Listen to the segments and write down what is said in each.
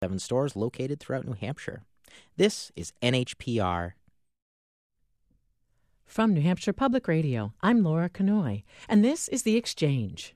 7 stores located throughout New Hampshire. This is NHPR. From New Hampshire Public Radio, I'm Laura Kanoy, and this is The Exchange.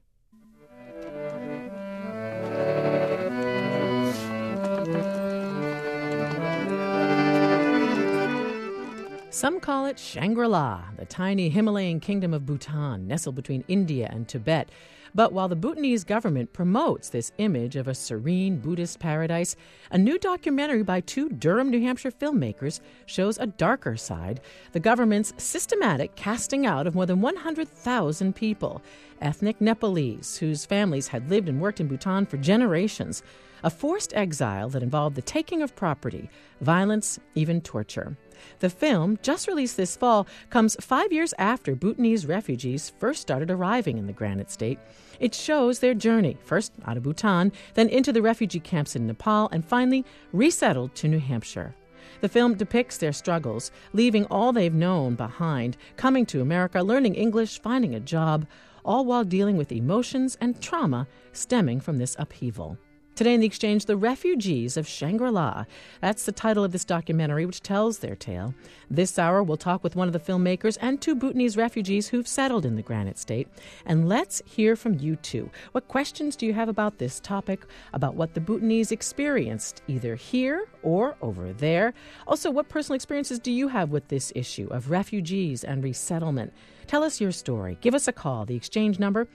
Some call it Shangri-La, the tiny Himalayan kingdom of Bhutan, nestled between India and Tibet. But while the Bhutanese government promotes this image of a serene Buddhist paradise, a new documentary by 2 Durham, New Hampshire filmmakers shows a darker side, the government's systematic casting out of more than 100,000 people, ethnic Nepalese whose families had lived and worked in Bhutan for generations, a forced exile that involved the taking of property, violence, even torture. The film, just released this fall, comes 5 years after Bhutanese refugees first started arriving in the Granite State. It shows their journey, first out of Bhutan, then into the refugee camps in Nepal, and finally resettled to New Hampshire. The film depicts their struggles, leaving all they've known behind, coming to America, learning English, finding a job, all while dealing with emotions and trauma stemming from this upheaval. Today in The Exchange, The Refugees of Shangri-La. That's the title of this documentary, which tells their tale. This hour, we'll talk with one of the filmmakers and 2 Bhutanese refugees who've settled in the Granite State. And let's hear from you, too. What questions do you have about this topic, about what the Bhutanese experienced, either here or over there? Also, what personal experiences do you have with this issue of refugees and resettlement? Tell us your story. Give us a call. The Exchange number,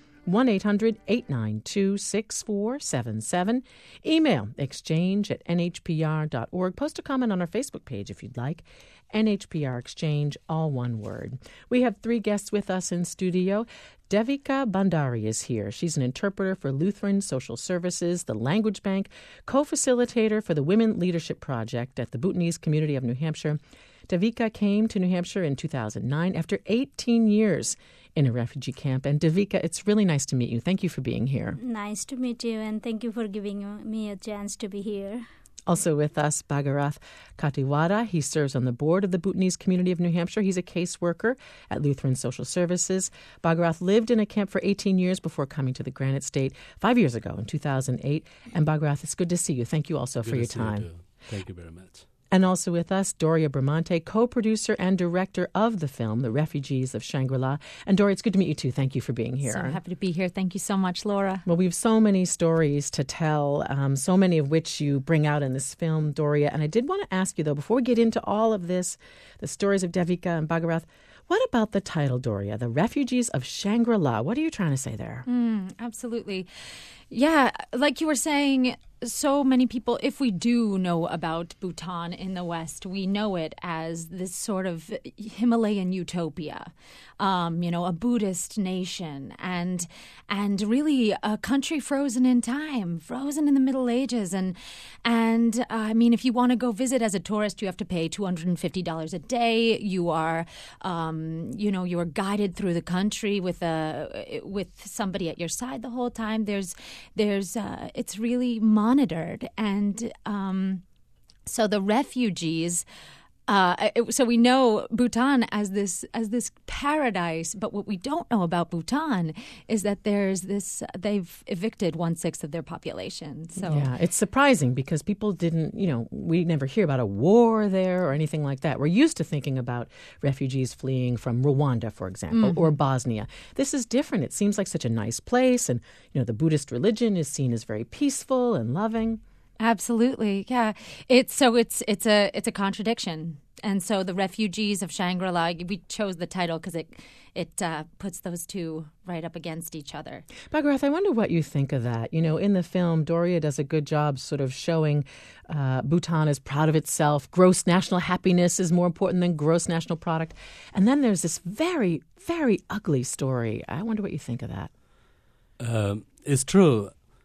1-800-892-6477. Email exchange@nhpr.org. Post a comment on our Facebook page if you'd like. NHPR Exchange, all one word. We have 3 guests with us in studio. Devika Bhandari is here. She's an interpreter for Lutheran Social Services, the Language Bank, co-facilitator for the Women Leadership Project at the Bhutanese community of New Hampshire. Devika came to New Hampshire in 2009 after 18 years in a refugee camp. And Devika, it's really nice to meet you. Thank you for being here. Nice to meet you, and thank you for giving me a chance to be here. Also with us, Bhagarath Katiwada. He serves on the board of the Bhutanese community of New Hampshire. He's a caseworker at Lutheran Social Services. Bhagarath lived in a camp for 18 years before coming to the Granite State 5 years ago in 2008. And Bhagarath, it's good to see you. Thank you also for your time. Thank you very much. And also with us, Doria Bramante, co-producer and director of the film, The Refugees of Shangri-La. And Doria, it's good to meet you too. Thank you for being here. So happy to be here. Thank you so much, Laura. Well, we have so many stories to tell, so many of which you bring out in this film, Doria. And I did want to ask you, though, before we get into all of this, the stories of Devika and Bhagarath, what about the title, Doria, The Refugees of Shangri-La? What are you trying to say there? Absolutely. Yeah, like you were saying, so many people, if we do know about Bhutan in the West, we know it as this sort of Himalayan utopia, a Buddhist nation, and really a country frozen in time, frozen in the Middle Ages. And I mean, if you want to go visit as a tourist, you have to pay $250 a day. You are, you are guided through the country with somebody at your side the whole time. It's really monitored, and so the refugees. So we know Bhutan as this paradise, but what we don't know about Bhutan is that they've evicted 1/6 of their population. So yeah, it's surprising because people didn't, we never hear about a war there or anything like that. We're used to thinking about refugees fleeing from Rwanda, for example, or Bosnia. This is different. It seems like such a nice place, and the Buddhist religion is seen as very peaceful and loving. Absolutely, yeah. It's a contradiction, and so the Refugees of Shangri-La. We chose the title because it puts those two right up against each other. Bhagarath, I wonder what you think of that. In the film, Doria does a good job sort of showing Bhutan is proud of itself. Gross national happiness is more important than gross national product, and then there's this very, very ugly story. I wonder what you think of that. It's true.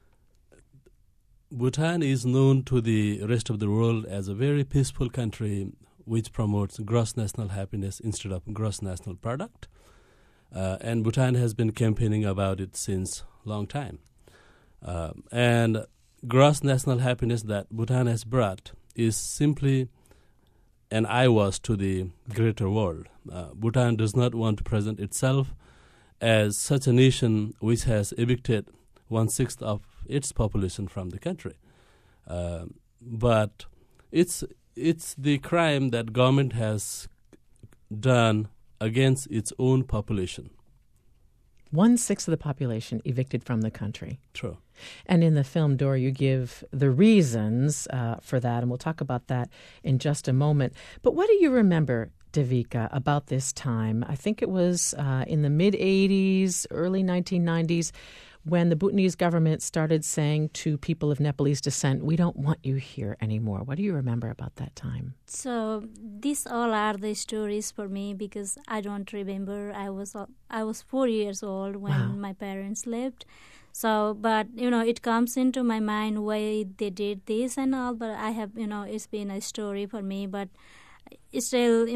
Bhutan is known to the rest of the world as a very peaceful country which promotes gross national happiness instead of gross national product. And Bhutan has been campaigning about it since a long time. And gross national happiness that Bhutan has brought is simply an eyewash to the greater world. Bhutan does not want to present itself as such a nation which has evicted 1/6 of its population from the country. but it's the crime that government has done against its own population. 1/6 of the population evicted from the country. True. And in the film, Dora, you give the reasons for that, and we'll talk about that in just a moment. But what do you remember, Devika, about this time? I think it was in the mid-'80s, early 1990s, when the Bhutanese government started saying to people of Nepalese descent, we don't want you here anymore. What do you remember about that time? So these all are the stories for me because I don't remember. I was 4 years old when my parents left. So, but, it comes into my mind why they did this and all, but I have, it's been a story for me, but still,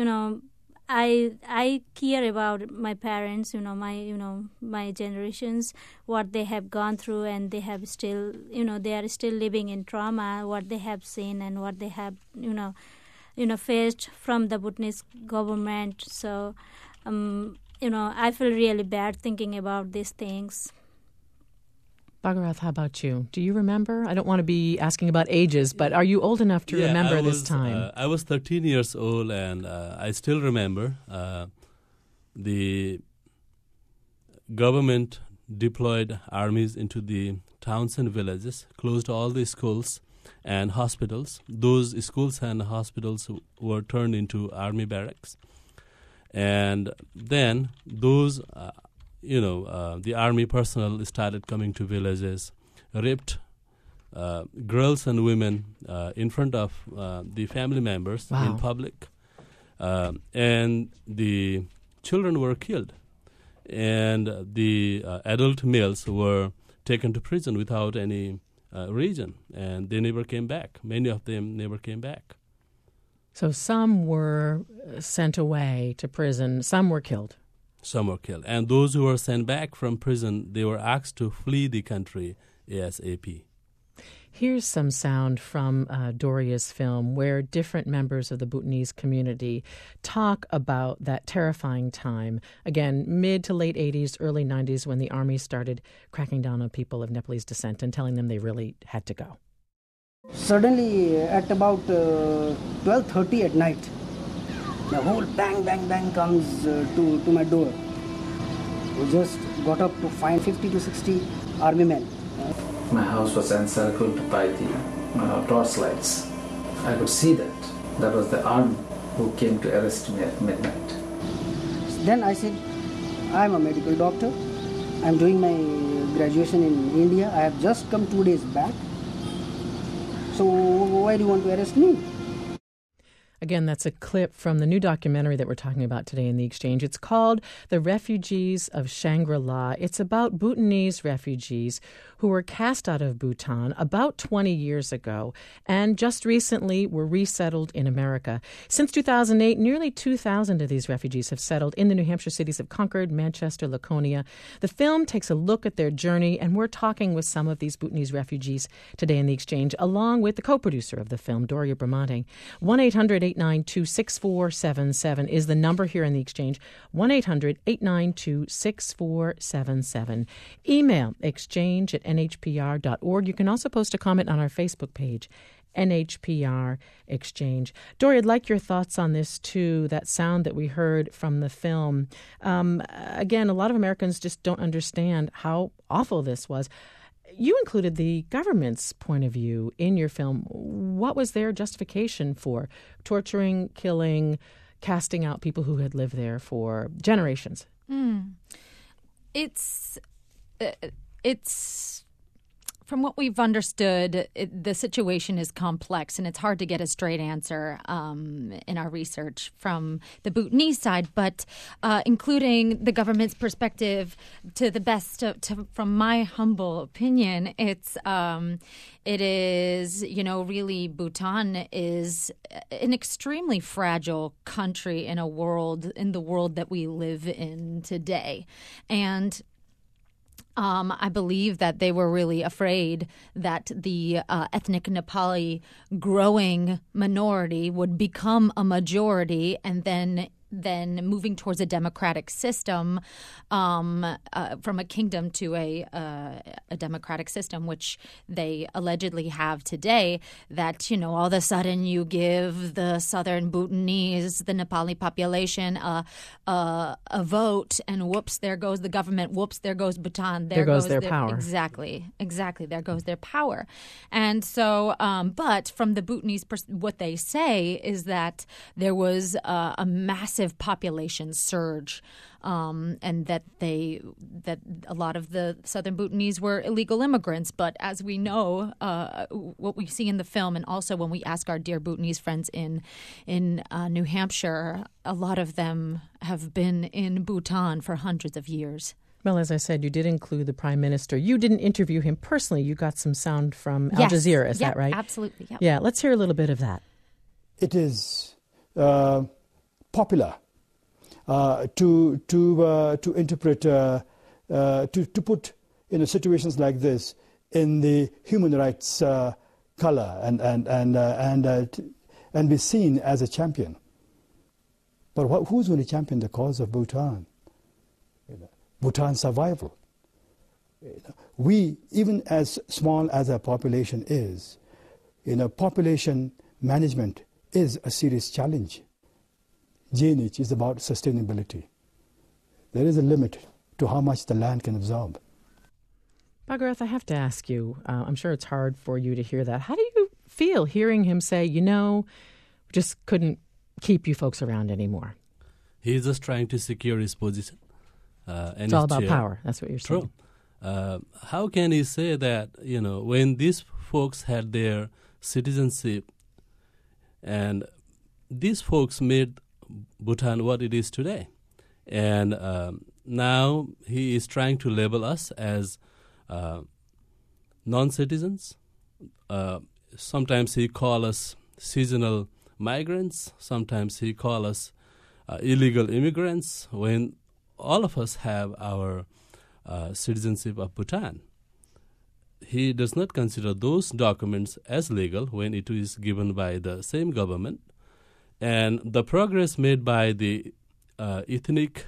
I care about my parents, my generations, what they have gone through, and they have still, they are still living in trauma, what they have seen and what they have, faced from the Bhutanese government. So, I feel really bad thinking about these things. Bhagarath, how about you? Do you remember? I don't want to be asking about ages, but are you old enough to remember this time? I was 13 years old, and I still remember the government deployed armies into the towns and villages, closed all the schools and hospitals. Those schools and hospitals were turned into army barracks. And then those the army personnel started coming to villages, raped girls and women in front of the family members in public, and the children were killed, and the adult males were taken to prison without any reason, and they never came back. Many of them never came back. So some were sent away to prison, some were killed. Some were killed. And those who were sent back from prison, they were asked to flee the country ASAP. Here's some sound from Doria's film where different members of the Bhutanese community talk about that terrifying time, again, mid to late 80s, early 90s, when the army started cracking down on people of Nepalese descent and telling them they really had to go. Suddenly, at about 12:30 at night, the whole bang, bang, bang comes to my door. We just got up to find 50 to 60 army men. My house was encircled by the torchlights. I could see that. That was the army who came to arrest me at midnight. Then I said, I'm a medical doctor. I'm doing my graduation in India. I have just come 2 days back. So why do you want to arrest me? Again, that's a clip from the new documentary that we're talking about today in The Exchange. It's called The Refugees of Shangri-La. It's about Bhutanese refugees who were cast out of Bhutan about 20 years ago and just recently were resettled in America. Since 2008, nearly 2,000 of these refugees have settled in the New Hampshire cities of Concord, Manchester, Laconia. The film takes a look at their journey, and we're talking with some of these Bhutanese refugees today in The Exchange, along with the co-producer of the film, Doria Bramante. 1-800-892-6477 is the number here in The Exchange, 1-800-892-6477. Email exchange@nhpr.org. You can also post a comment on our Facebook page, NHPR Exchange. Doria, I'd like your thoughts on this, too, that sound that we heard from the film. Again, a lot of Americans just don't understand how awful this was. You included the government's point of view in your film. What was their justification for torturing, killing, casting out people who had lived there for generations? It's from what we've understood, the situation is complex, and it's hard to get a straight answer in our research from the Bhutanese side. But including the government's perspective, to the best, from my humble opinion, it is, really Bhutan is an extremely fragile country in the world that we live in today, and I believe that they were really afraid that the ethnic Nepali growing minority would become a majority, and then then moving towards a democratic system, from a kingdom to a democratic system, which they allegedly have today, that, all of a sudden you give the southern Bhutanese, the Nepali population, a vote, and whoops, there goes the government, whoops, there goes Bhutan. There goes their power. Exactly. There goes their power. And so, but from the Bhutanese, what they say is that there was a massive population surge, and that a lot of the southern Bhutanese were illegal immigrants. But as we know, what we see in the film, and also when we ask our dear Bhutanese friends in New Hampshire, a lot of them have been in Bhutan for hundreds of years. Well, as I said, you did include the Prime Minister. You didn't interview him personally. You got some sound from Al Jazeera. Is that right? Absolutely. Yep. Yeah, let's hear a little bit of that. It is popular to interpret, to put situations like this in the human rights color and be seen as a champion. But who's going to champion the cause of Bhutan? Bhutan's survival. We, even as small as our population is, population management is a serious challenge. GNH is about sustainability. There is a limit to how much the land can absorb. Bhagarath, I have to ask you, I'm sure it's hard for you to hear that. How do you feel hearing him say, we just couldn't keep you folks around anymore? He's just trying to secure his position. And it's all about power. That's what you're saying. True. How can he say that, when these folks had their citizenship and these folks made Bhutan what it is today? And now he is trying to label us as non-citizens. Sometimes he calls us seasonal migrants. Sometimes he calls us illegal immigrants, when all of us have our citizenship of Bhutan. He does not consider those documents as legal when it is given by the same government. And the progress made by the ethnic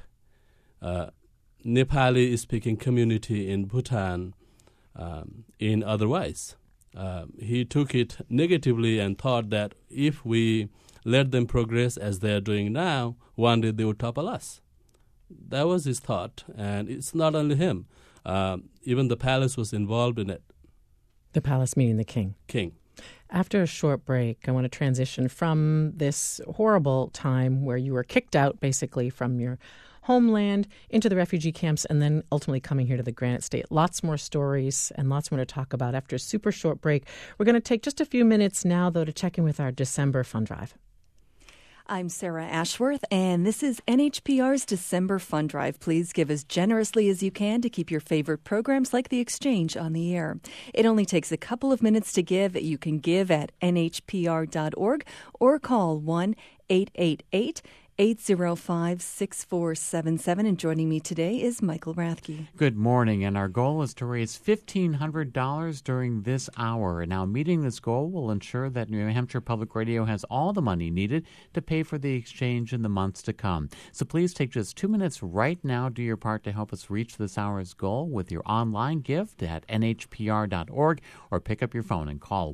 Nepali-speaking community in Bhutan in otherwise. He took it negatively and thought that if we let them progress as they are doing now, one day they would topple us. That was his thought, and it's not only him. Even the palace was involved in it. The palace meaning the king. King. After a short break, I want to transition from this horrible time where you were kicked out, basically, from your homeland into the refugee camps and then ultimately coming here to the Granite State. Lots more stories and lots more to talk about after a super short break. We're going to take just a few minutes now, though, to check in with our December fund drive. I'm Sarah Ashworth, and this is NHPR's December Fund Drive. Please give as generously as you can to keep your favorite programs like The Exchange on the air. It only takes a couple of minutes to give. You can give at nhpr.org or call 1-888-805-6477. And joining me today is Michael Rathke. Good morning, and our goal is to raise $1,500 during this hour. And now meeting this goal will ensure that New Hampshire Public Radio has all the money needed to pay for the exchange in the months to come. So please take just 2 minutes right now, do your part to help us reach this hour's goal with your online gift at nhpr.org, or pick up your phone and call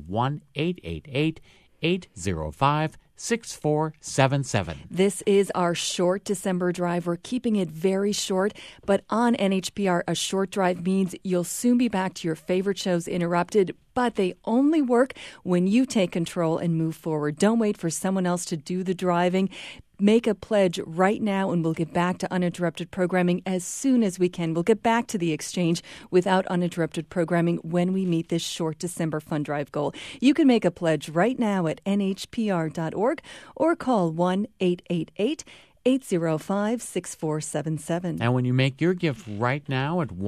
1-888-805-6477. This is our short December drive. We're keeping it very short, but on NHPR, a short drive means you'll soon be back to your favorite shows interrupted, but they only work when you take control and move forward. Don't wait for someone else to do the driving. Make a pledge right now, and we'll get back to uninterrupted programming as soon as we can. We'll get back to the exchange without uninterrupted programming when we meet this short December fund drive goal. You can make a pledge right now at nhpr.org or call 1-888-805-6477. And when you make your gift right now at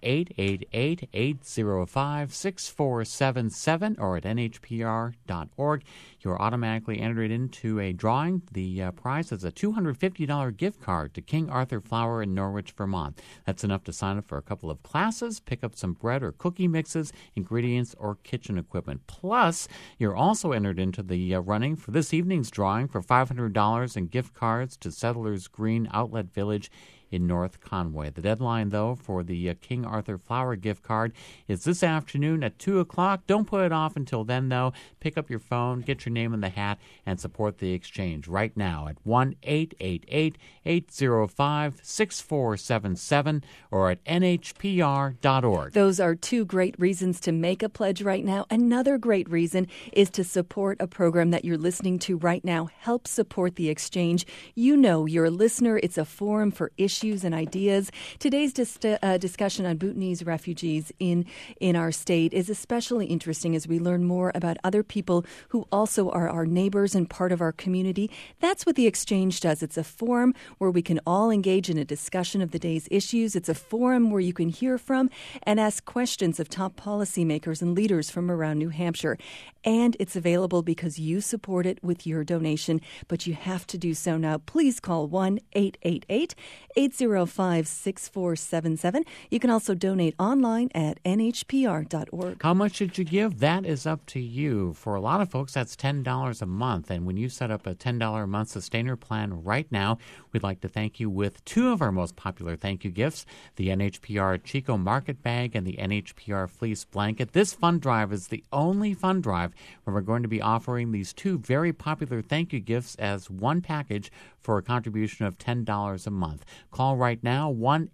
1-888-805-6477 or at nhpr.org, you're automatically entered into a drawing. The prize is a $250 gift card to King Arthur Flour in Norwich, Vermont. That's enough to sign up for a couple of classes, pick up some bread or cookie mixes, ingredients, or kitchen equipment. Plus, you're also entered into the running for this evening's drawing for $500 in gift cards to Southern Settlers Green Outlet Village in North Conway. The deadline, though, for the King Arthur Flower gift card is this afternoon at 2 o'clock. Don't put it off until then, though. Pick up your phone, get your name in the hat, and support the exchange right now at 1-888-805-6477 or at nhpr.org. Those are two great reasons to make a pledge right now. Another great reason is to support a program that you're listening to right now. Help support the exchange. You know you're a listener. It's a forum for issues and ideas. Today's discussion on Bhutanese refugees in our state is especially interesting as we learn more about other people who also are our neighbors and part of our community. That's what the exchange does. It's a forum where we can all engage in a discussion of the day's issues. It's a forum where you can hear from and ask questions of top policymakers and leaders from around New Hampshire. And it's available because you support it with your donation, but you have to do so now. Please call 1-888-805-6477. You can also donate online at nhpr.org. How much should you give? That is up to you. For a lot of folks, that's $10 a month. And when you set up a $10 a month sustainer plan right now, we'd like to thank you with two of our most popular thank you gifts, the NHPR Chico Market Bag and the NHPR Fleece Blanket. This fund drive is the only fund drive where we're going to be offering these two very popular thank you gifts as one package for a contribution of $10 a month. Call right now,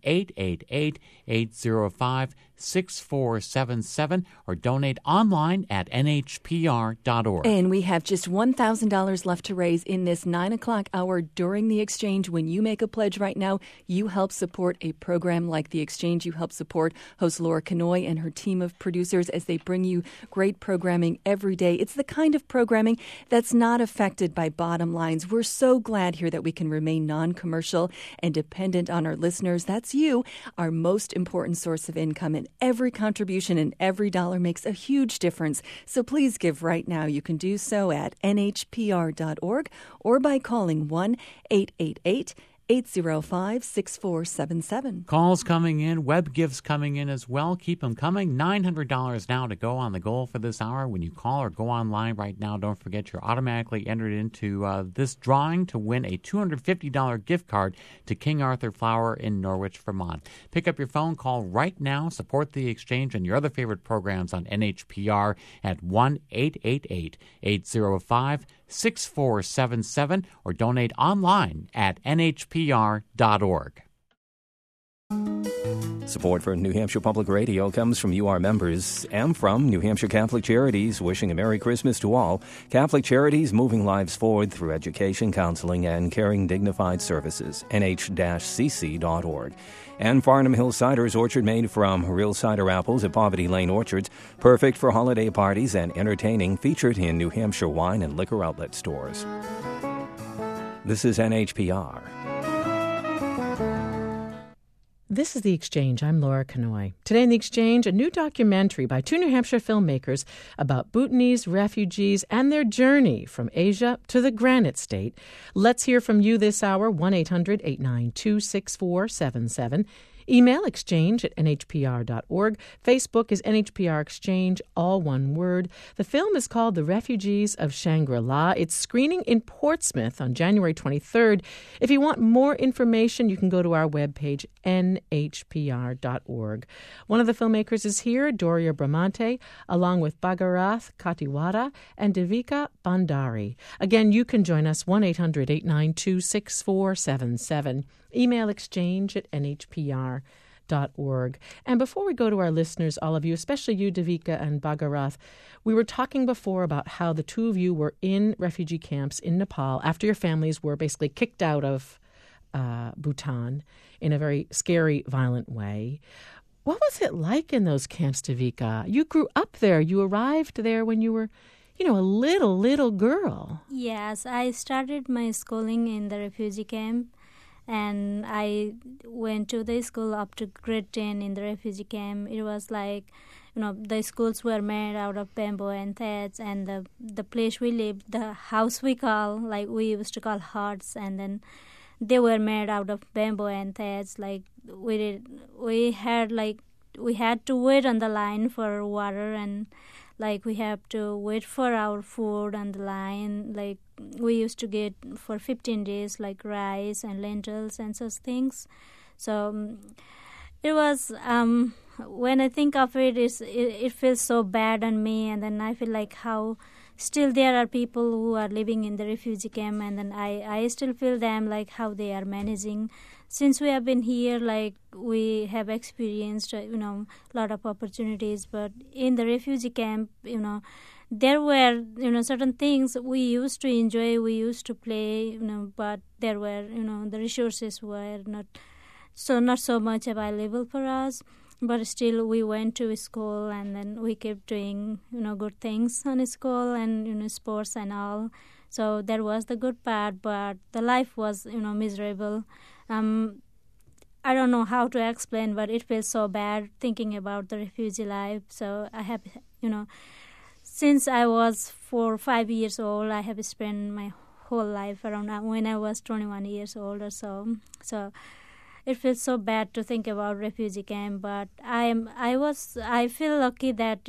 1-888-805-6477 or donate online at nhpr.org. And we have just $1,000 left to raise in this 9 o'clock hour during the exchange. When you make a pledge right now, you help support a program like the exchange. You help support host Laura Kanoy and her team of producers as they bring you great programming every day. It's the kind of programming that's not affected by bottom lines. We're so glad here that we can remain non-commercial and dependent on our listeners. That's you, our most important source of income. And every contribution and every dollar makes a huge difference. So please give right now. You can do so at nhpr.org or by calling 1-888-805-6477. Calls coming in, web gifts coming in as well. Keep them coming. $900 now to go on the goal for this hour. When you call or go online right now, don't forget you're automatically entered into this drawing to win a $250 gift card to King Arthur Flower in Norwich, Vermont. Pick up your phone, call right now, support the exchange and your other favorite programs on NHPR at 1-888-805-6477 or donate online at nhpr.org. Support for New Hampshire Public Radio comes from you, our members, and from New Hampshire Catholic Charities, wishing a Merry Christmas to all. Catholic Charities moving lives forward through education, counseling, and caring dignified services. nh-cc.org. And Farnham Hill Cider's orchard made from real cider apples at Poverty Lane Orchards, perfect for holiday parties and entertaining, featured in New Hampshire wine and liquor outlet stores. This is NHPR. This is The Exchange. I'm Laura Kanoy. Today in The Exchange, a new documentary by two New Hampshire filmmakers about Bhutanese refugees and their journey from Asia to the Granite State. Let's hear from you this hour, 1-800-892-6477. Email exchange@nhpr.org. Facebook is NHPR Exchange, all one word. The film is called The Refugees of Shangri-La. It's screening in Portsmouth on January 23rd. If you want more information, you can go to our webpage, nhpr.org. One of the filmmakers is here, Doria Bramante, along with Bhagarath Katiwada and Devika Bandari. Again, you can join us, 1-800-892-6477. Email exchange@nhpr.org. And before we go to our listeners, all of you, especially you, Devika and Bhagarath, we were talking before about how the two of you were in refugee camps in Nepal after your families were basically kicked out of Bhutan in a very scary, violent way. What was it like in those camps, Devika? You grew up there. You arrived there when you were, a little girl. Yes, I started my schooling in the refugee camp. And I went to the school up to grade 10 in the refugee camp. It was like, the schools were made out of bamboo and thatch. And the place we lived, the house we used to call huts. And then they were made out of bamboo and thatch. Like we had to wait on the line for water. And like we have to wait for our food on the line. Like we used to get for 15 days like rice and lentils and such things. So it was, when I think of it, it feels so bad on me, and then I feel like how still there are people who are living in the refugee camp, and then I still feel them, like how they are managing. Since we have been here, like we have experienced, a lot of opportunities, but in the refugee camp, there were, certain things we used to enjoy, we used to play, but there were, the resources were not so much available for us. But still, we went to school, and then we kept doing, good things on school and, sports and all. So that was the good part, but the life was, miserable. I don't know how to explain, but it feels so bad thinking about the refugee life. So I have, since I was 4 or 5 years old, I have spent my whole life around when I was 21 years old or so. So it feels so bad to think about refugee camp, but I feel lucky that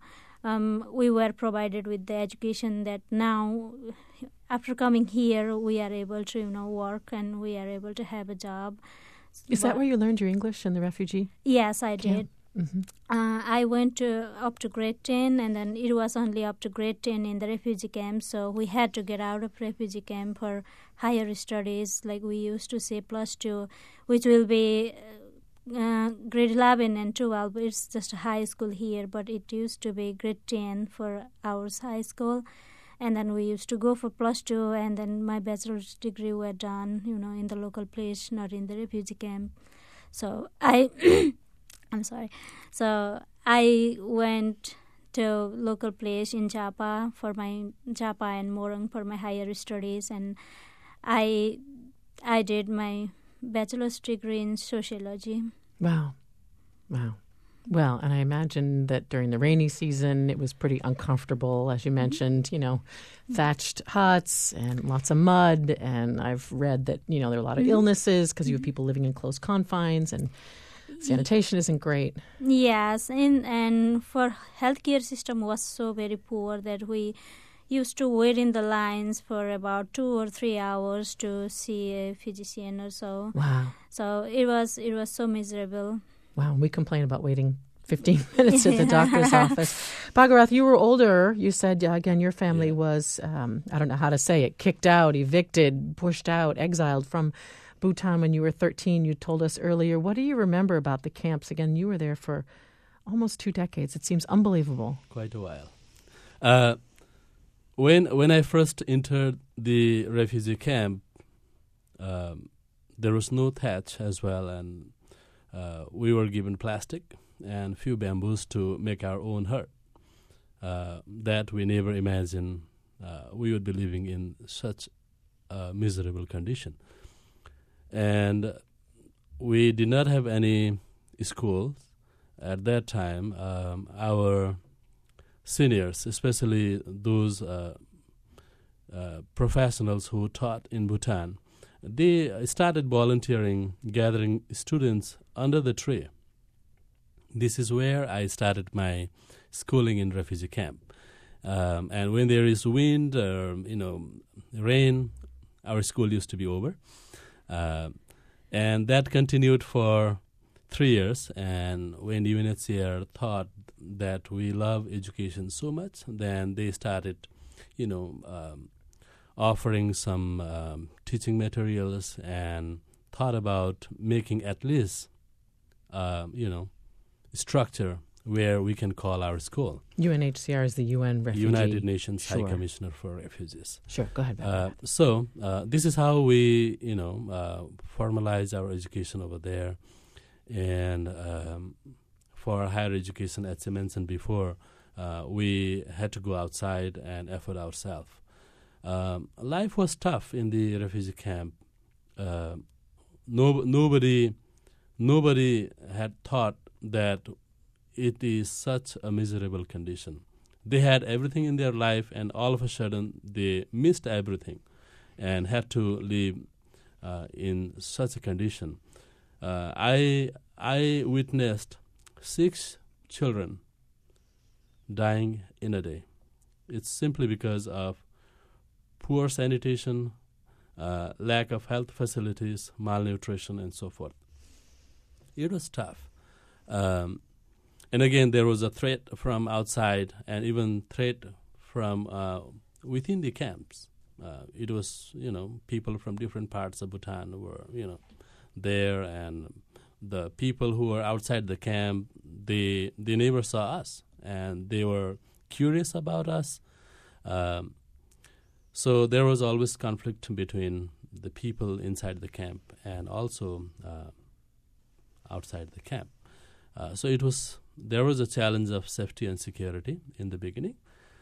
we were provided with the education that now, after coming here, we are able to work and we are able to have a job. Is that where you learned your English in the refugee? Yes, I did. Mm-hmm. I went up to grade 10, and then it was only up to grade 10 in the refugee camp, so we had to get out of refugee camp for higher studies, like we used to say +2, which will be grade 11 and 12. It's just a high school here, but it used to be grade 10 for our high school. And then we used to go for +2, and then my bachelor's degree were done, in the local place, not in the refugee camp. So I'm sorry. So I went to local place in Japa and Morung for my higher studies, and I did my bachelor's degree in sociology. Wow. Well, and I imagine that during the rainy season it was pretty uncomfortable, as you mentioned, thatched huts and lots of mud, and I've read that, there are a lot of illnesses because you have people living in close confines, and sanitation isn't great. Yes, and for healthcare system was so very poor that we used to wait in the lines for about 2 or 3 hours to see a physician or so. Wow. So it was so miserable. Wow, we complain about waiting 15 minutes at the doctor's office. Bhagarath, you were older. You said, again, your family was, I don't know how to say it, kicked out, evicted, pushed out, exiled from Bhutan when you were 13. You told us earlier. What do you remember about the camps? Again, you were there for almost 2 decades. It seems unbelievable. Quite a while. When I first entered the refugee camp, there was no thatch as well, and we were given plastic and few bamboos to make our own hut. That we never imagined we would be living in such a miserable condition. And we did not have any schools at that time. Our seniors, especially those professionals who taught in Bhutan, they started volunteering, gathering students under the tree. This is where I started my schooling in refugee camp. And when there is wind or rain, our school used to be over. And that continued for 3 years. And when UNHCR thought that we love education so much, then they started, offering some teaching materials and thought about making at least, structure where we can call our school. UNHCR is the UN Refugee... United Nations High Commissioner for Refugees. Sure, go ahead. So this is how we, formalize our education over there. And for higher education, as I mentioned before, we had to go outside and effort ourselves. Life was tough in the refugee camp. Nobody had thought that it is such a miserable condition. They had everything in their life, and all of a sudden they missed everything and had to live in such a condition. I witnessed 6 children dying in a day. It's simply because of poor sanitation, lack of health facilities, malnutrition, and so forth. It was tough. And again, there was a threat from outside and even threat from within the camps. It was, people from different parts of Bhutan were, there, and the people who were outside the camp, they never saw us, and they were curious about us. So there was always conflict between the people inside the camp and also outside the camp. So there was a challenge of safety and security in the beginning.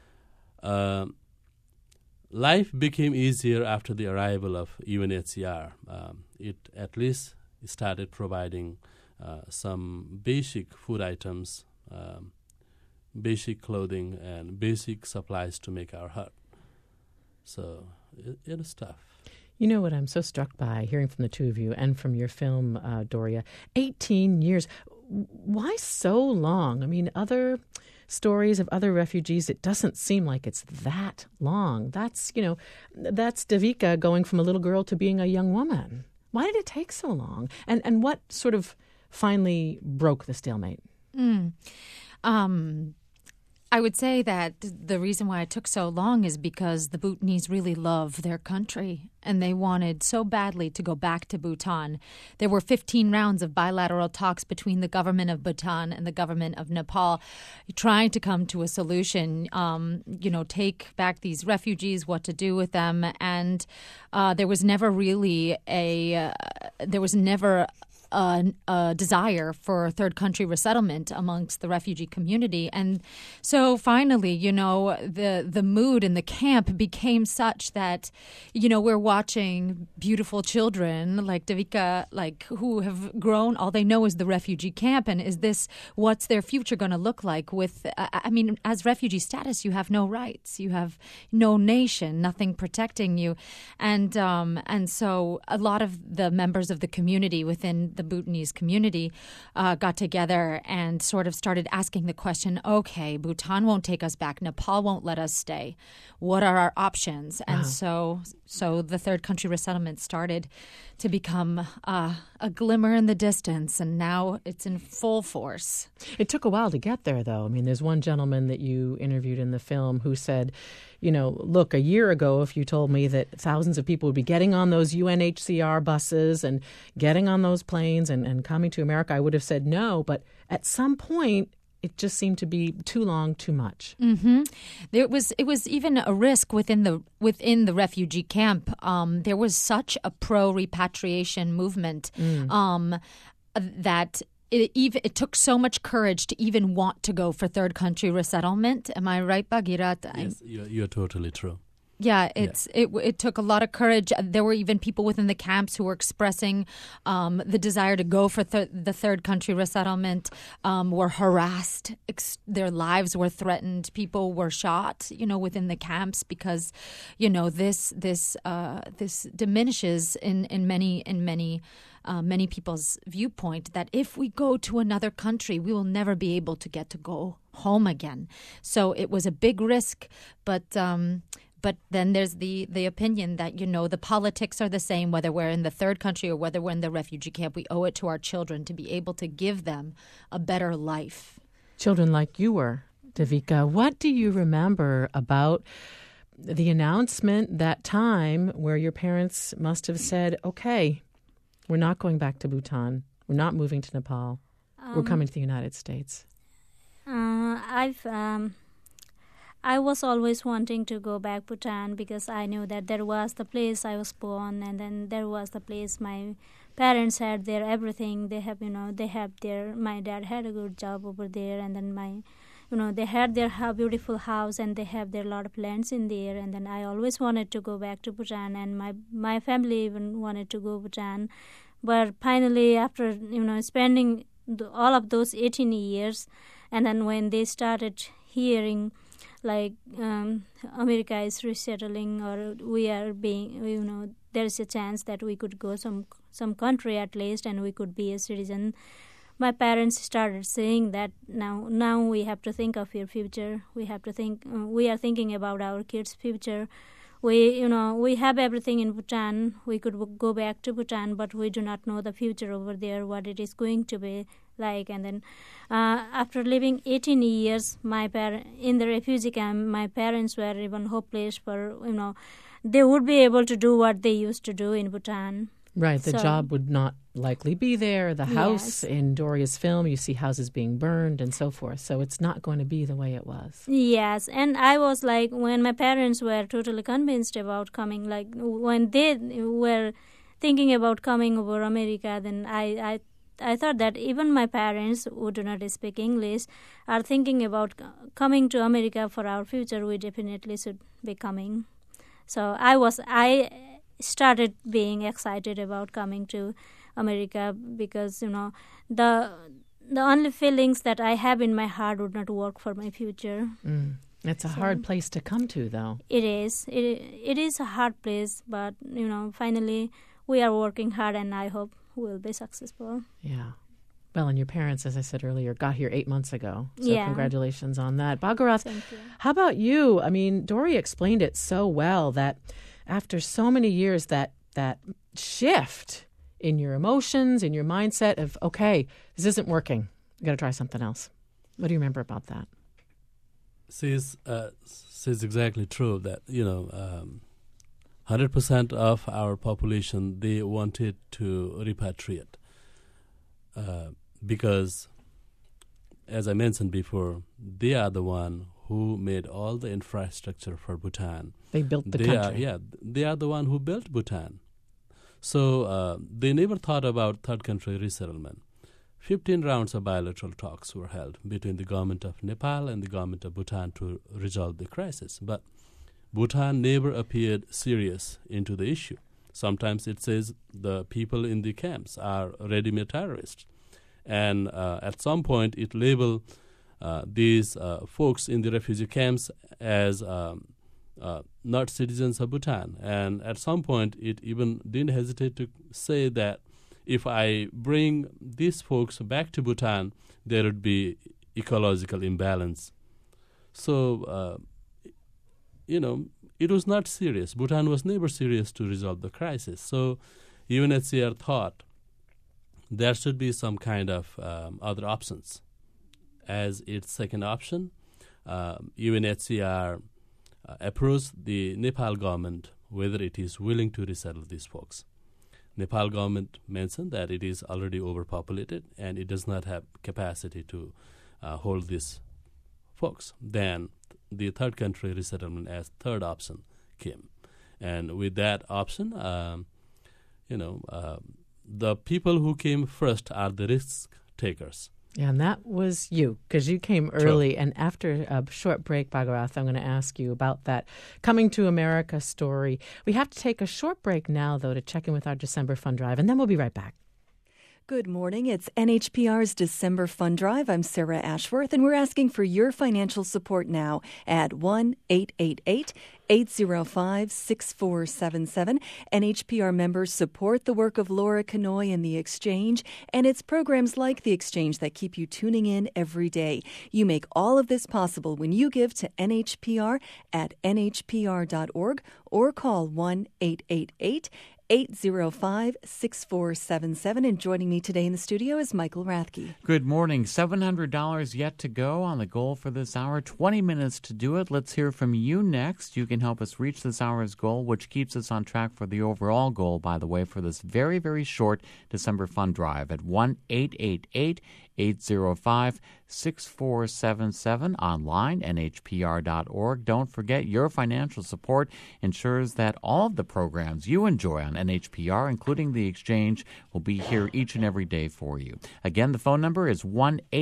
Life became easier after the arrival of UNHCR. It at least started providing some basic food items, basic clothing, and basic supplies to make our hut. So it is tough. You know what I'm so struck by, hearing from the two of you and from your film, Doria, 18 years. Why so long? I mean, other stories of other refugees, it doesn't seem like it's that long. That's Devika going from a little girl to being a young woman. Why did it take so long? And what sort of finally broke the stalemate? I would say that the reason why it took so long is because the Bhutanese really love their country, and they wanted so badly to go back to Bhutan. There were 15 rounds of bilateral talks between the government of Bhutan and the government of Nepal, trying to come to a solution, take back these refugees, what to do with them. And there was never really a desire for third country resettlement amongst the refugee community. And so finally, the mood in the camp became such that, we're watching beautiful children like Devika, who have grown, all they know is the refugee camp. And what's their future going to look like with, as refugee status, you have no rights, you have no nation, nothing protecting you. And so a lot of the members of the community within the Bhutanese community got together and sort of started asking the question, okay, Bhutan won't take us back, Nepal won't let us stay. What are our options? And so the third country resettlement started to become a glimmer in the distance, and now it's in full force. It took a while to get there, though. I mean, there's one gentleman that you interviewed in the film who said, look, a year ago, if you told me that thousands of people would be getting on those UNHCR buses and getting on those planes and coming to America, I would have said no. But at some point, it just seemed to be too long, too much. Mm-hmm. It was even a risk within the refugee camp. There was such a pro-repatriation movement that it took so much courage to even want to go for third country resettlement. Am I right, Bhagirat? Yes, you're totally true. Yeah, it took a lot of courage. There were even people within the camps who were expressing the desire to go for the third country resettlement, were harassed. Their lives were threatened. People were shot, within the camps because, this diminishes in many people's viewpoint that if we go to another country, we will never be able to get to go home again. So it was a big risk, but then there's the opinion that, the politics are the same, whether we're in the third country or whether we're in the refugee camp. We owe it to our children to be able to give them a better life. Children like you were, Devika. What do you remember about the announcement that time where your parents must have said, okay, we're not going back to Bhutan. We're not moving to Nepal. We're coming to the United States. I was always wanting to go back to Bhutan because I knew that there was the place I was born, and then there was the place my parents had their everything. They have, my dad had a good job over there, and then they had their beautiful house, and they have their lot of lands in there. And then I always wanted to go back to Bhutan, and my family even wanted to go to Bhutan. But finally, after spending all of those 18 years, and then when they started hearing America is resettling, or we are being, there's a chance that we could go some country at least, and we could be a citizen. my parents started saying that now we have to think of your future. We have to think. We are thinking about our kids' future. We have everything in Bhutan. We could go back to Bhutan, but we do not know the future over there, what it is going to be like. And then after living 18 years, in the refugee camp, my parents were even hopeless for, they would be able to do what they used to do in Bhutan. Right, the job would not likely be there. The house in Doria's film, you see houses being burned and so forth. So it's not going to be the way it was. Yes, and I was like, when my parents were totally convinced about coming, like when they were thinking about coming over America, then I thought that even my parents, who do not speak English, are thinking about coming to America for our future. We definitely should be coming. So I started being excited about coming to America because, the only feelings that I have in my heart would not work for my future. It's a hard place to come to, though. It is. It is a hard place, but, finally we are working hard and I hope we'll be successful. Yeah. Well, and your parents, as I said earlier, got here 8 months ago. So congratulations on that. Bhagarath, how about you? I mean, Doria explained it so well that after so many years, that shift in your emotions, in your mindset of, okay, this isn't working. We've got to try something else. What do you remember about that? She's exactly true that, 100% of our population, they wanted to repatriate because, as I mentioned before, they are the one who made all the infrastructure for Bhutan. They built the country. They are the one who built Bhutan. So they never thought about third country resettlement. 15 rounds of bilateral talks were held between the government of Nepal and the government of Bhutan to resolve the crisis. But Bhutan never appeared serious into the issue. Sometimes it says the people in the camps are ready-made terrorists. And at some point it labeled these folks in the refugee camps as not citizens of Bhutan. And at some point, it even didn't hesitate to say that if I bring these folks back to Bhutan, there would be ecological imbalance. So, it was not serious. Bhutan was never serious to resolve the crisis. So UNHCR thought there should be some kind of other options. As its second option, UNHCR approached the Nepal government whether it is willing to resettle these folks. Nepal government mentioned that it is already overpopulated and it does not have capacity to hold these folks. Then the third country resettlement as third option came. And with that option, the people who came first are the risk takers. Yeah, and that was you, because you came early. True. And after a short break, Bhagarath, I'm going to ask you about that Coming to America story. We have to take a short break now, though, to check in with our December Fund Drive, and then we'll be right back. Good morning. It's NHPR's December Fund Drive. I'm Sarah Ashworth, and we're asking for your financial support now at 1-888-805-6477. NHPR members support the work of Laura Kanoy and The Exchange, and it's programs like The Exchange that keep you tuning in every day. You make all of this possible when you give to NHPR at nhpr.org or call 1-888-805-6477. And joining me today in the studio is Michael Rathke. Good morning. $700 yet to go on the goal for this hour. 20 minutes to do it. Let's hear from you next. You can help us reach this hour's goal, which keeps us on track for the overall goal, by the way, for this very, very short December Fund Drive at 1-888-805-6477, online, nhpr.org. Don't forget, your financial support ensures that all of the programs you enjoy on NHPR, including The Exchange, will be here each and every day for you. Again, the phone number is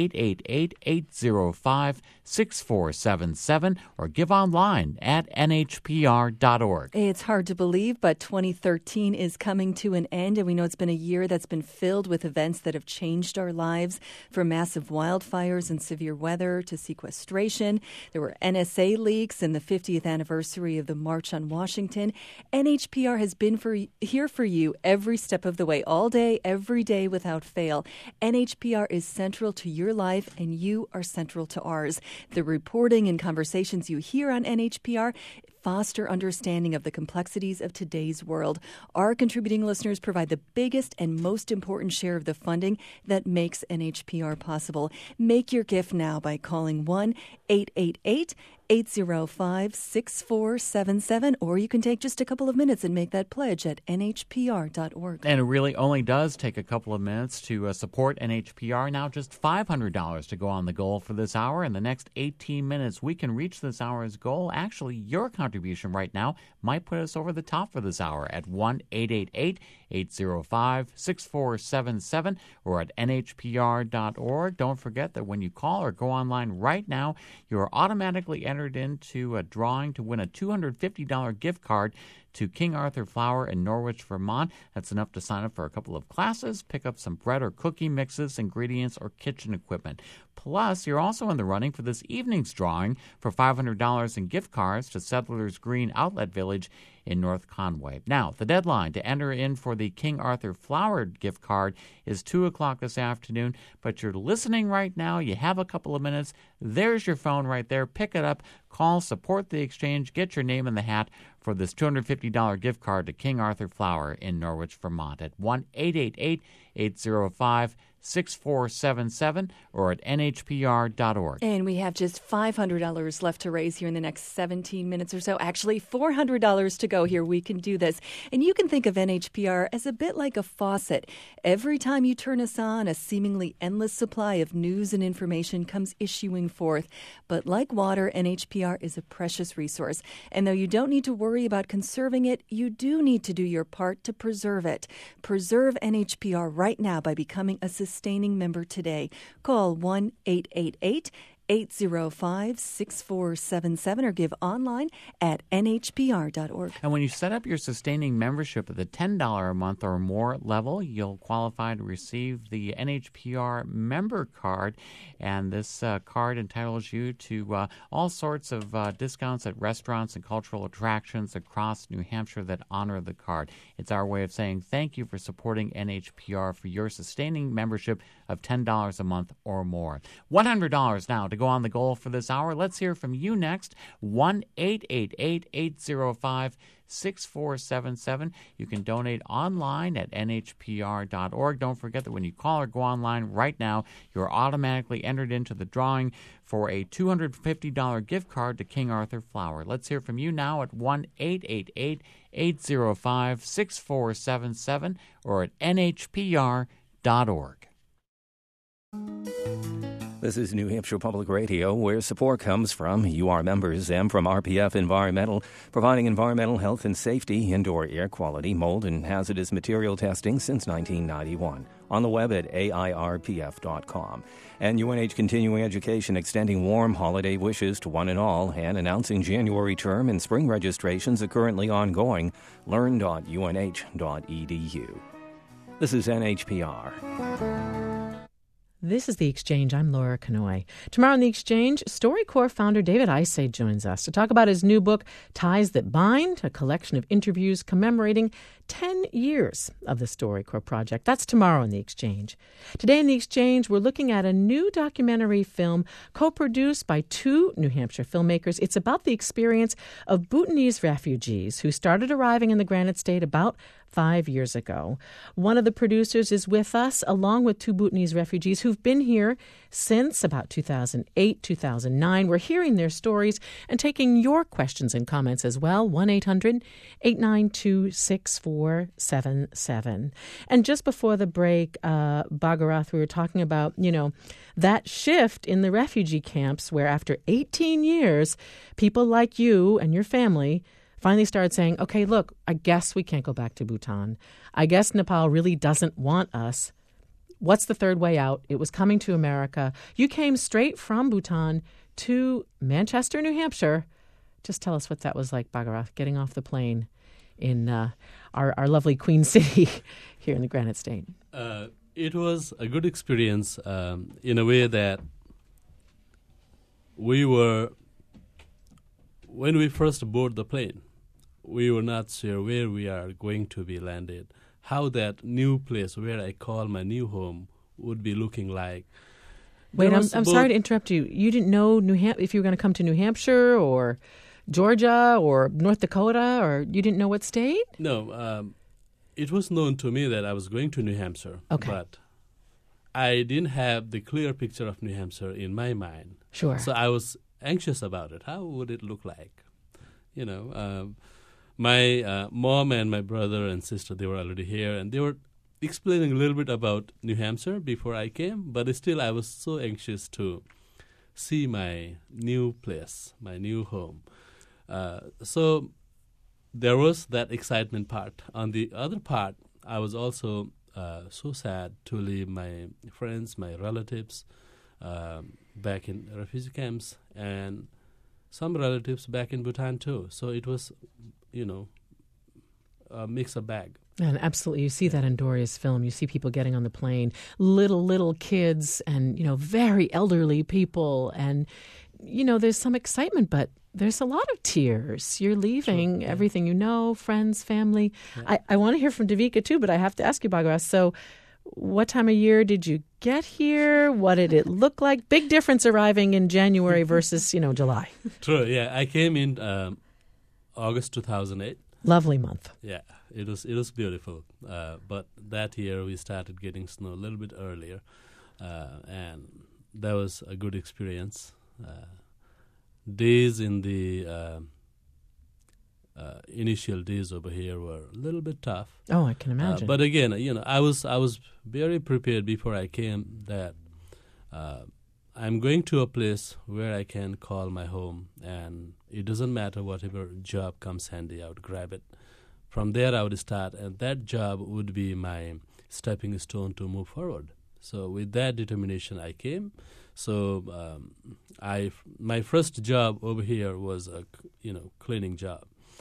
1-888-805-6477, or give online at nhpr.org. It's hard to believe, but 2013 is coming to an end, and we know it's been a year that's been filled with events that have changed our lives, from massive wildfires wildfires and severe weather to sequestration. There were NSA leaks and the 50th anniversary of the March on Washington. NHPR has been here for you every step of the way, all day, every day without fail. NHPR is central to your life, and you are central to ours. The reporting and conversations you hear on NHPR foster understanding of the complexities of today's world. Our contributing listeners provide the biggest and most important share of the funding that makes NHPR possible. Make your gift now by calling 1-888-805-6477, or you can take just a couple of minutes and make that pledge at nhpr.org. And it really only does take a couple of minutes to support NHPR. Now just $500 to go on the goal for this hour. In the next 18 minutes, we can reach this hour's goal. Actually, your contribution right now might put us over the top for this hour at 1-888-805-6477 or at nhpr.org. Don't forget that when you call or go online right now, you are automatically entered into a drawing to win a $250 gift card to King Arthur Flour in Norwich, Vermont. That's enough to sign up for a couple of classes, pick up some bread or cookie mixes, ingredients, or kitchen equipment. Plus, you're also in the running for this evening's drawing for $500 in gift cards to Settlers Green Outlet Village in North Conway. Now, the deadline to enter in for the King Arthur Flour gift card is 2 o'clock this afternoon, but you're listening right now. You have a couple of minutes. There's your phone right there. Pick it up, call, support the exchange, get your name in the hat for this $250 gift card to King Arthur Flour in Norwich, Vermont at 1-888-805-6477 or at nhpr.org. And we have just $500 left to raise here in the next 17 minutes or so. Actually, $400 to go here. We can do this. And you can think of NHPR as a bit like a faucet. Every time you turn us on, a seemingly endless supply of news and information comes issuing forth. But like water, NHPR is a precious resource. And though you don't need to worry about conserving it, you do need to do your part to preserve it. Preserve NHPR right now by becoming a sustaining member today. Call 1-888-805-6477 or give online at nhpr.org. And when you set up your sustaining membership at the $10 a month or more level, you'll qualify to receive the NHPR member card. And this card entitles you to all sorts of discounts at restaurants and cultural attractions across New Hampshire that honor the card. It's our way of saying thank you for supporting NHPR for your sustaining membership of $10 a month or more. $100 now to go on the goal for this hour. Let's hear from you next. 1-888-805-6477. You can donate online at nhpr.org. Don't forget that when you call or go online right now, you're automatically entered into the drawing for a $250 gift card to King Arthur Flour. Let's hear from you now at 1-888-805-6477 or at nhpr.org. This is New Hampshire Public Radio, where support comes from UR members and from RPF Environmental, providing environmental health and safety, indoor air quality, mold, and hazardous material testing since 1991. On the web at airpf.com. And UNH Continuing Education extending warm holiday wishes to one and all and announcing January term and spring registrations are currently ongoing. Learn.unh.edu. This is NHPR. This is The Exchange. I'm Laura Kanoy. Tomorrow on The Exchange, StoryCorps founder David Isay joins us to talk about his new book, Ties That Bind, a collection of interviews commemorating 10 years of the StoryCorps project. That's tomorrow on The Exchange. Today in The Exchange, we're looking at a new documentary film co-produced by two New Hampshire filmmakers. It's about the experience of Bhutanese refugees who started arriving in the Granite State about 5 years ago. One of the producers is with us, along with two Bhutanese refugees who've been here since about 2008, 2009. We're hearing their stories and taking your questions and comments as well. 1-800-892-6477. And just before the break, Bhagarath, we were talking about, that shift in the refugee camps where after 18 years, people like you and your family finally started saying, okay, look, I guess we can't go back to Bhutan. I guess Nepal really doesn't want us. What's the third way out? It was coming to America. You came straight from Bhutan to Manchester, New Hampshire. Just tell us what that was like, Bhagarath, getting off the plane in our lovely Queen City here in the Granite State. It was a good experience in a way that when we first board the plane, we were not sure where we are going to be landed, how that new place where I call my new home would be looking like. Wait, I'm sorry to interrupt you. You didn't know if you were going to come to New Hampshire or Georgia or North Dakota, or you didn't know what state? No, it was known to me that I was going to New Hampshire. Okay. But I didn't have the clear picture of New Hampshire in my mind. Sure. So I was anxious about it. How would it look like? My mom and my brother and sister, they were already here, and they were explaining a little bit about New Hampshire before I came, but still I was so anxious to see my new place, my new home. So there was that excitement part. On the other part, I was also so sad to leave my friends, my relatives back in refugee camps, and some relatives back in Bhutan too. So it was, a mix-up bag. And absolutely, you see that in Doria's film. You see people getting on the plane, little kids and, very elderly people. And, there's some excitement, but there's a lot of tears. You're leaving everything you know, friends, family. Yeah. I want to hear from Devika too, but I have to ask you, Bhagwat. So what time of year did you get here? What did it look like? Big difference arriving in January versus, July. True, yeah. I came in August 2008. Lovely month. Yeah, it was beautiful. But that year we started getting snow a little bit earlier, and that was a good experience. Days in the initial days over here were a little bit tough. Oh, I can imagine. But again, I was very prepared before I came that I'm going to a place where I can call my home, and it doesn't matter whatever job comes handy, I would grab it. From there, I would start, and that job would be my stepping stone to move forward. So with that determination, I came. So my first job over here was a cleaning job,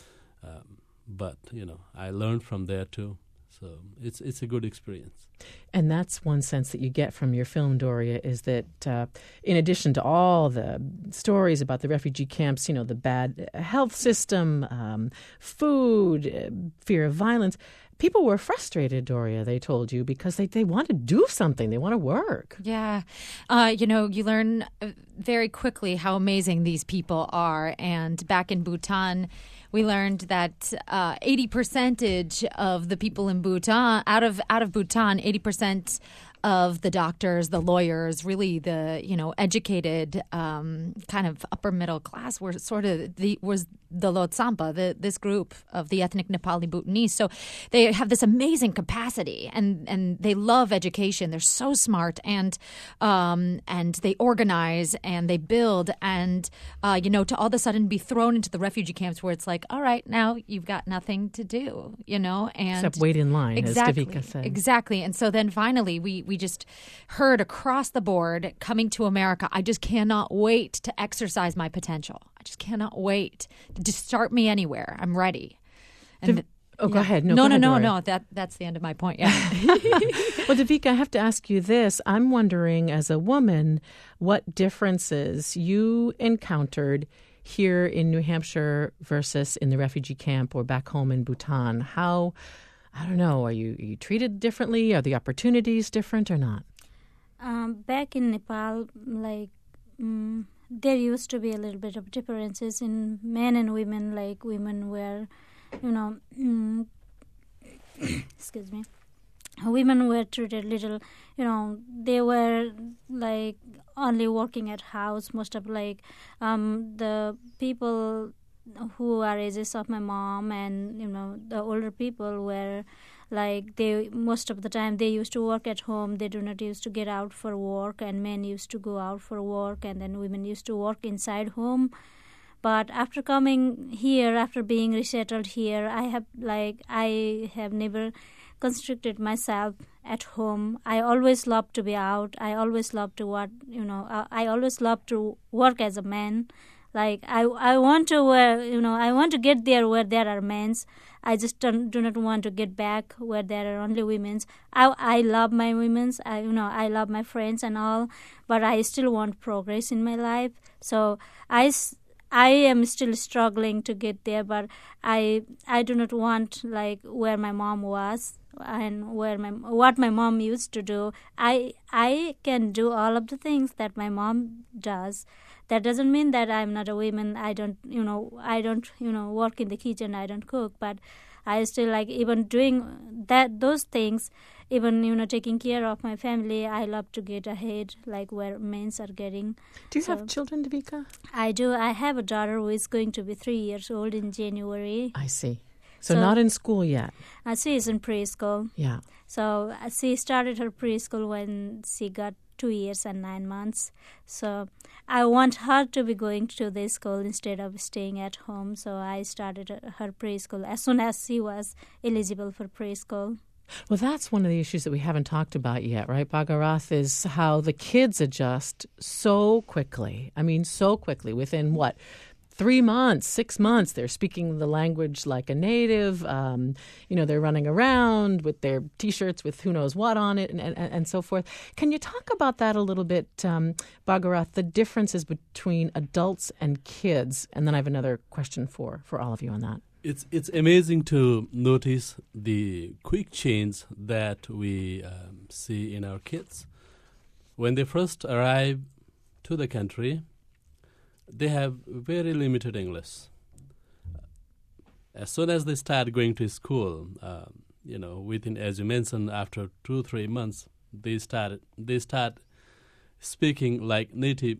but I learned from there too. So it's a good experience. And that's one sense that you get from your film, Doria, is that in addition to all the stories about the refugee camps, the bad health system, food, fear of violence, people were frustrated, Doria, they told you, because they want to do something. They want to work. Yeah. You learn very quickly how amazing these people are. And back in Bhutan, we learned that 80% of the people in Bhutan, out of Bhutan, 80% of the doctors, the lawyers, really the educated kind of upper middle class were sort of was the Lhotshampa, this group of the ethnic Nepali Bhutanese. So they have this amazing capacity, and they love education. They're so smart, and they organize and they build, and to all of a sudden be thrown into the refugee camps where it's like, all right, now you've got nothing to do, and except wait in line, exactly, as Devika said. Exactly. And so then finally we just heard across the board, coming to America, I just cannot wait to exercise my potential. I just cannot wait. Just start me anywhere. I'm ready. And go ahead. No. Doria. That's the end of my point. Yeah. Well, Devika, I have to ask you this. I'm wondering, as a woman, what differences you encountered here in New Hampshire versus in the refugee camp or back home in Bhutan. How, I don't know, are you treated differently? Are the opportunities different or not? Back in Nepal, there used to be a little bit of differences in men and women. Like women were, excuse me, women were treated little, they were like only working at house. Most of the people who are ages of my mom and the older people were they most of the time they used to work at home. They do not used to get out for work, and men used to go out for work, and then women used to work inside home. But after coming here, after being resettled here, I have never constricted myself at home. I always loved to be out. I always loved to I always loved to work as a man. I want to I want to get there where there are men's. I just do not want to get back where there are only women's. I love my women's. I love my friends and all, but I still want progress in my life. So I am still struggling to get there, but I do not want like where my mom was and what my mom used to do. I can do all of the things that my mom does. That doesn't mean that I'm not a woman. I don't work in the kitchen. I don't cook, but I still like even doing those things. Even taking care of my family. I love to get ahead, like where men are getting. Do you have children, Devika? I do. I have a daughter who is going to be 3 years old in January. I see. So not in school yet. She is in preschool. Yeah. So she started her preschool when she got 2 years and 9 months. So I want her to be going to this school instead of staying at home. So I started her preschool as soon as she was eligible for preschool. Well, that's one of the issues that we haven't talked about yet, right, Bhagarath, is how the kids adjust so quickly. I mean, so quickly. Within, 3 months, 6 months, they're speaking the language like a native. They're running around with their T-shirts with who knows what on it and so forth. Can you talk about that a little bit, Bhagarath, the differences between adults and kids? And then I have another question for all of you on that. It's amazing to notice the quick change that we see in our kids. When they first arrive to the country, they have very limited English. As soon as they start going to school, within, as you mentioned, after 2-3 months, they start speaking like native,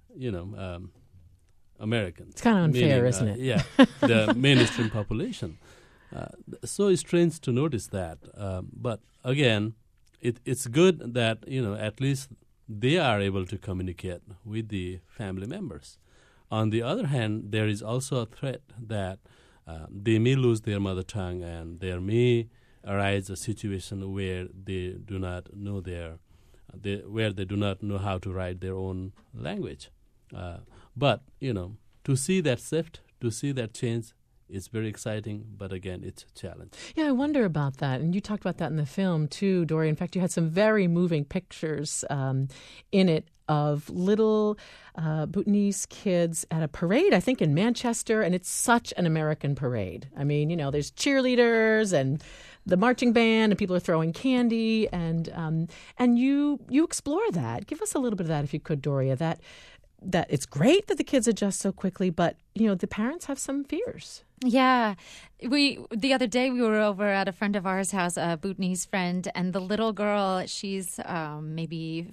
Americans. It's kind of unfair, isn't it? Yeah, the mainstream population. So it's strange to notice that. But again, it's good that, at least they are able to communicate with the family members. On the other hand, there is also a threat that they may lose their mother tongue, and there may arise a situation where they do not know where they do not know how to write their own language. But, to see that shift, to see that change, it's very exciting, but again, it's a challenge. Yeah, I wonder about that. And you talked about that in the film, too, Dory. In fact, you had some very moving pictures in it of little Bhutanese kids at a parade, I think in Manchester, and it's such an American parade. I mean, there's cheerleaders and the marching band, and people are throwing candy, and you explore that. Give us a little bit of that, if you could, Doria. That it's great that the kids adjust so quickly, but the parents have some fears. Yeah. The other day we were over at a friend of ours' house, a Bhutanese friend, and the little girl, she's maybe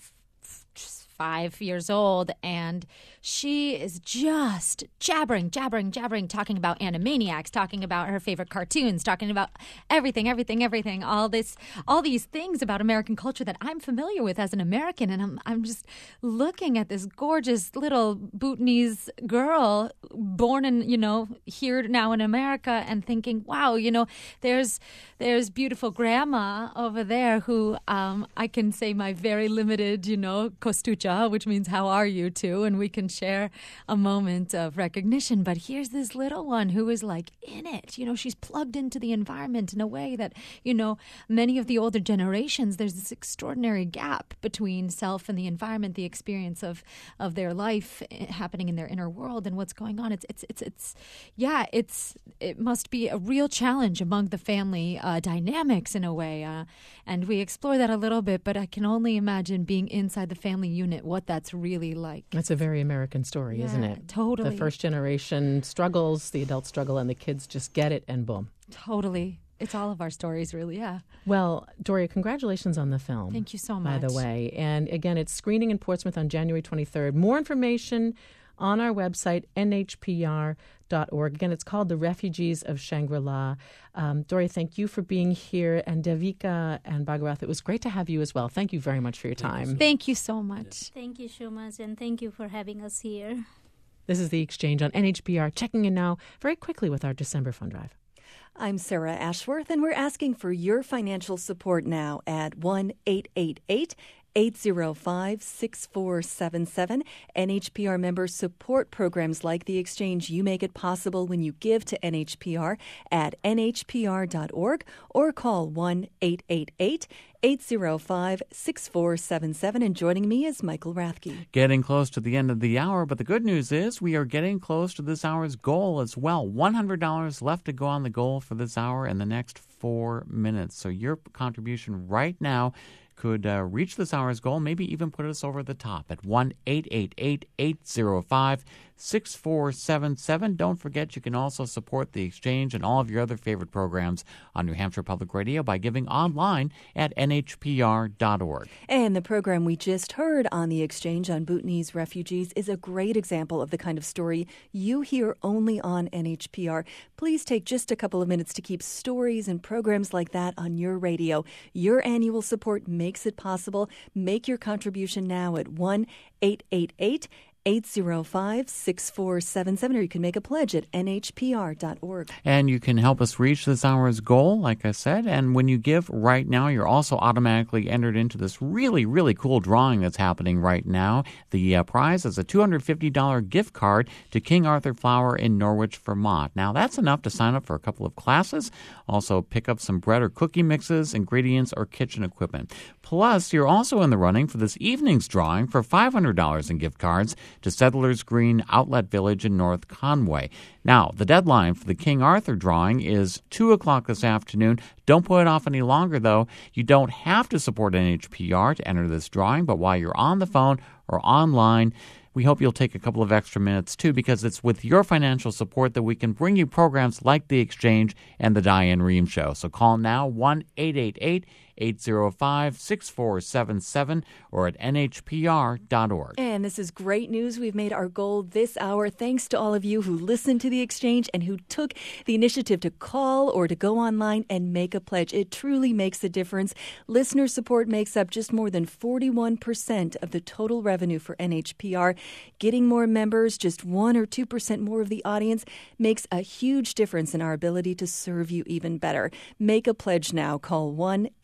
5 years old, and she is just jabbering, talking about Animaniacs, talking about her favorite cartoons, talking about everything, all these things about American culture that I'm familiar with as an American, and I'm just looking at this gorgeous little Bhutanese girl born in, here now in America, and thinking, wow, there's beautiful grandma over there who I can say my very limited, kostucha, which means how are you too, and we can share a moment of recognition. But here's this little one who is like in it. She's plugged into the environment in a way that, many of the older generations, there's this extraordinary gap between self and the environment, the experience of their life happening in their inner world and what's going on. It must be a real challenge among the family dynamics in a way. And we explore that a little bit, but I can only imagine being inside the family unit, what that's really like. That's a very American story, isn't it? Totally. The first generation struggles, the adults struggle, and the kids just get it, and boom. Totally. It's all of our stories, really, yeah. Well, Doria, congratulations on the film. Thank you so much. By the way. And again, it's screening in Portsmouth on January 23rd. More information on our website, nhpr.org. Again, it's called The Refugees of Shangri-La. Doria, thank you for being here. And Devika and Bhagarath, it was great to have you as well. Thank you very much for your time. Thank you so much. Thank you so much, and thank you for having us here. This is The Exchange on NHPR. Checking in now very quickly with our December Fund Drive. I'm Sarah Ashworth, and we're asking for your financial support now at 1-888 805-6477. NHPR members support programs like The Exchange. You make it possible when you give to NHPR at nhpr.org or call 1-888-805-6477. And joining me is Michael Rathke. Getting close to the end of the hour, but the good news is we are getting close to this hour's goal as well. $100 left to go on the goal for this hour in the next 4 minutes. So your contribution right now could reach this hour's goal, maybe even put us over the top at 1-888-805-6477. Don't forget, you can also support The Exchange and all of your other favorite programs on New Hampshire Public Radio by giving online at nhpr.org. And the program we just heard on The Exchange on Bhutanese refugees is a great example of the kind of story you hear only on NHPR. Please take just a couple of minutes to keep stories and programs like that on your radio. Your annual support makes it possible. Make your contribution now at 1-888-805-6477, or you can make a pledge at nhpr.org. And you can help us reach this hour's goal, like I said. And when you give right now, you're also automatically entered into this really, really cool drawing that's happening right now. The prize is a $250 gift card to King Arthur Flour in Norwich, Vermont. Now, that's enough to sign up for a couple of classes. Also, pick up some bread or cookie mixes, ingredients, or kitchen equipment. Plus, you're also in the running for this evening's drawing for $500 in gift cards to Settlers Green Outlet Village in North Conway. Now, the deadline for the King Arthur drawing is 2 o'clock this afternoon. Don't put it off any longer, though. You don't have to support NHPR to enter this drawing, but while you're on the phone or online, we hope you'll take a couple of extra minutes, too, because it's with your financial support that we can bring you programs like The Exchange and The Diane Rehm Show. So call now, 1-888-805-6477 or at nhpr.org. And this is great news. We've made our goal this hour thanks to all of you who listened to The Exchange and who took the initiative to call or to go online and make a pledge. It truly makes a difference. Listener support makes up just more than 41% of the total revenue for NHPR. Getting more members, just 1 or 2% more of the audience, makes a huge difference in our ability to serve you even better. Make a pledge now. Call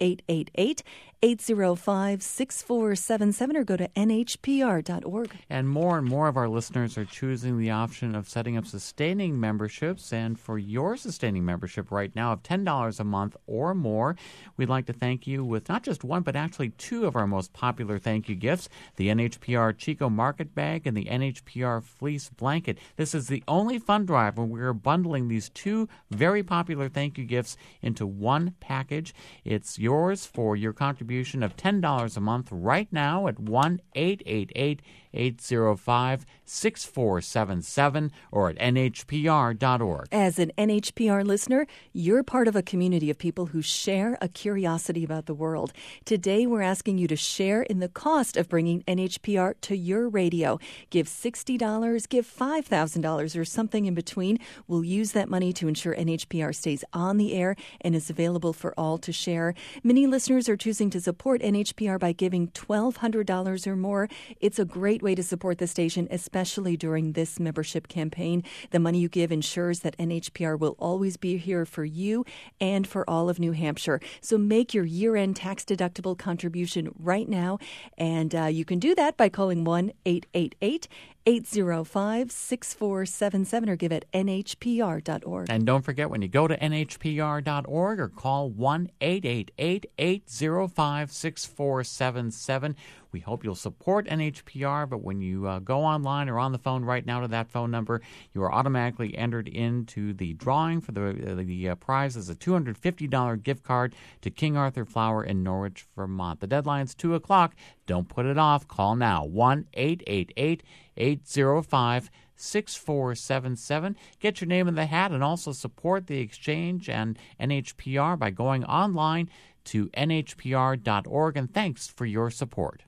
1-888-805-6477 or go to nhpr.org. And more of our listeners are choosing the option of setting up sustaining memberships. And for your sustaining membership right now of $10 a month or more, we'd like to thank you with not just one, but actually 2 of our most popular thank you gifts, the NHPR Chico Market Bag and the NHPR Fleece Blanket. This is the only fund drive where we're bundling these 2 very popular thank you gifts into one package. It's yours for your contribution of $10 a month right now at 1-888-805-6477 or at nhpr.org. As an NHPR listener, you're part of a community of people who share a curiosity about the world. Today, we're asking you to share in the cost of bringing NHPR to your radio. Give $60, give $5,000, or something in between. We'll use that money to ensure NHPR stays on the air and is available for all to share. Many listeners are choosing to support NHPR by giving $1,200 or more. It's a great way to support the station, especially during this membership campaign. The money you give ensures that NHPR will always be here for you and for all of New Hampshire. So make your year-end tax-deductible contribution right now, and you can do that by calling 1-888-805-6477 or give at nhpr.org. And don't forget, when you go to nhpr.org or call 1-888-805-6477, we hope you'll support NHPR, but when you go online or on the phone right now to that phone number, you are automatically entered into the drawing for the prize as a $250 gift card to King Arthur Flour in Norwich, Vermont. The deadline's 2 o'clock. Don't put it off. Call now, 1-888-805-6477. Get your name in the hat and also support The Exchange and NHPR by going online to nhpr.org. And thanks for your support.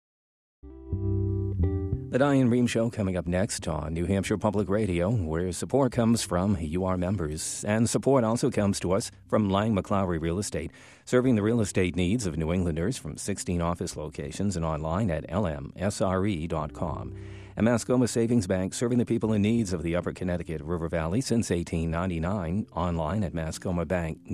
The Diane Rehm Show coming up next on New Hampshire Public Radio, where support comes from UR members. And support also comes to us from Lang McLaury Real Estate, serving the real estate needs of New Englanders from 16 office locations and online at lmsre.com. And Mascoma Savings Bank, serving the people in needs of the Upper Connecticut River Valley since 1899, online at mascomabank.com.